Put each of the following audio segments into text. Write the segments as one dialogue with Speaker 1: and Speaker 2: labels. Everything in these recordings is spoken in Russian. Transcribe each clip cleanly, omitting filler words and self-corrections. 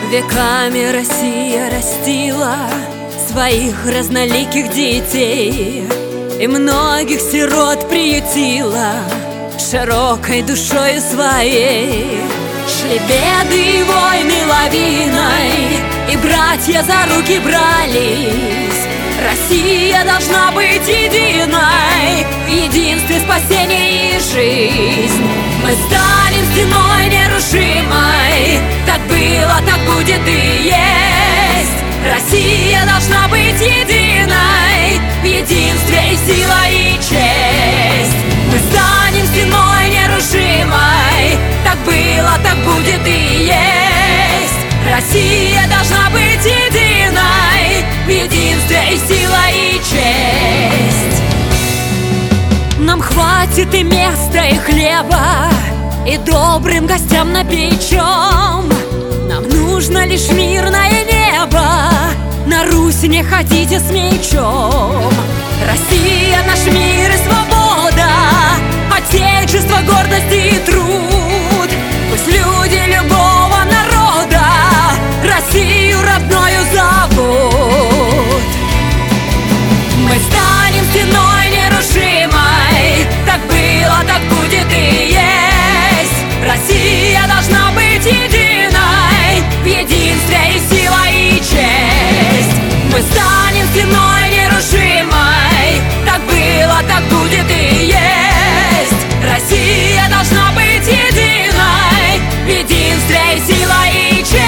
Speaker 1: Веками Россия растила своих разноликих детей и многих сирот приютила широкой душою своей. Шли беды и войны лавиной, и братья за руки брались. Россия должна быть единой, в единстве спасение и жизнь. Мы станем стеной нерушимой, так было, так будет и есть. Россия должна быть единой, в единстве и сила, и честь. Мы станем стеной нерушимой, так было, так будет и есть. Россия должна быть единой, в единстве и сила, и честь. Нам хватит и места, и хлеба, и добрым гостям на печом. Нам нужно лишь мирное небо, на Русь не ходите с мечом. Россия — наш мир и свобода, отечество, гордость и труд. Пусть люди любого народа Россию родною зовут. Мы станем стеной нерушимой, так было, так будет и есть. Россия должна быть единой, в единстве и сила, и честь. Мы станем стеной нерушимой, так было, так будет и есть. Россия должна быть единой, в единстве и сила, и честь.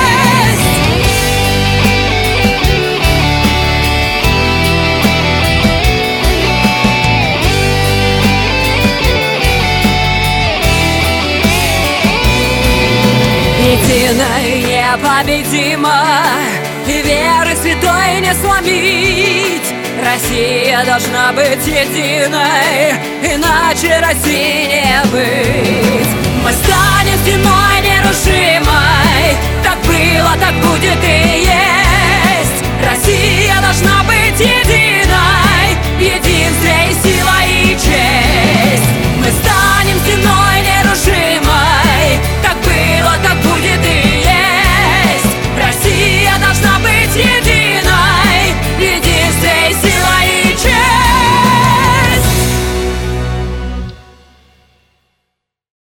Speaker 1: Единой непобедима, и веры святой не сломить. Россия должна быть единой, иначе России не быть. Мы станем стеной нерушимой, так было, так будет и есть. Россия должна быть единой.